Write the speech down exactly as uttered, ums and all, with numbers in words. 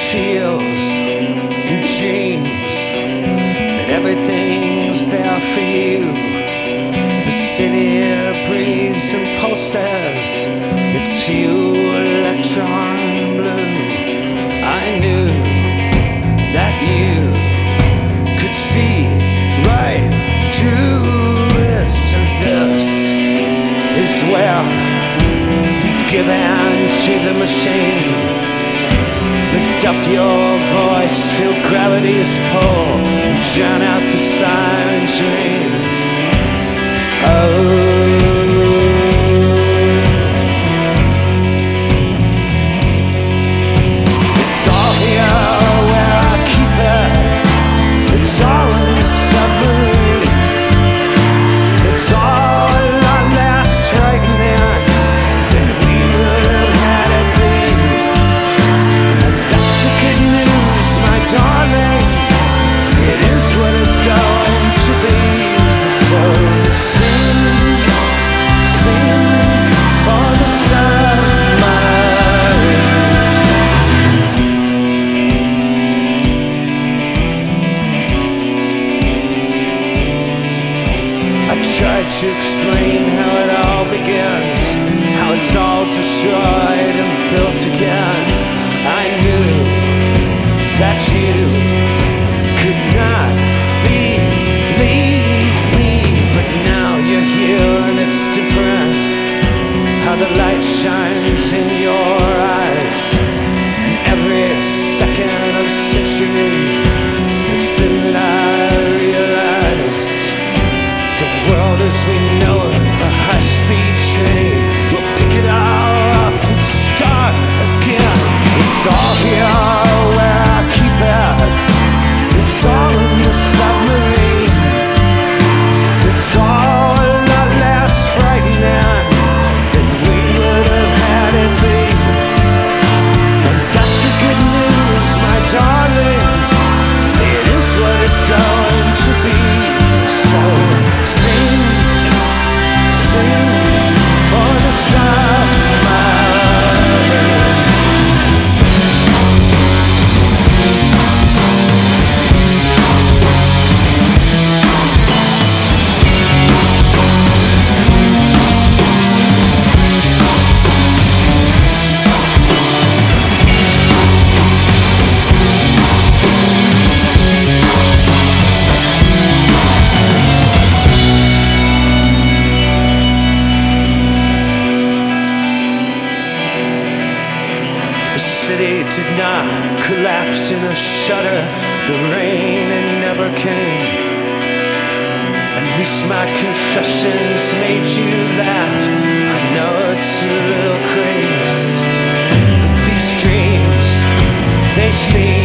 feels in dreams that everything's there for you. The city breathes and pulses its few electron blue. I knew that you could see right through it. So this is where you give in to the machine. Lift up your voice, feel gravity's pull, drown out the silent dream. Oh, it's all here where I keep it. It's all in the submarine. It's all a lot less frightening than we would have had it be. Darling, it is what it's going to be. So sing, sing for the submarine. I tried to explain how it all begins, how it's all destroyed and built again. I knew that you could not believe me, but now you're here and it's different. How the light shines in your eyes, and every second of the century, it's then I realized the world as we know it, a high-speed train, will pick it all up and start again. It's all here where I keep it. It's all in the submarine. It's all a lot less frightening than we would have had it be. And that's the good news, my darling. It is what it's going to be. So sing, sing for the submarine. The city did not collapse in a shudder. The rain, it never came. At least my confessions made you laugh. I know it's a little crazed, but these dreams, they seem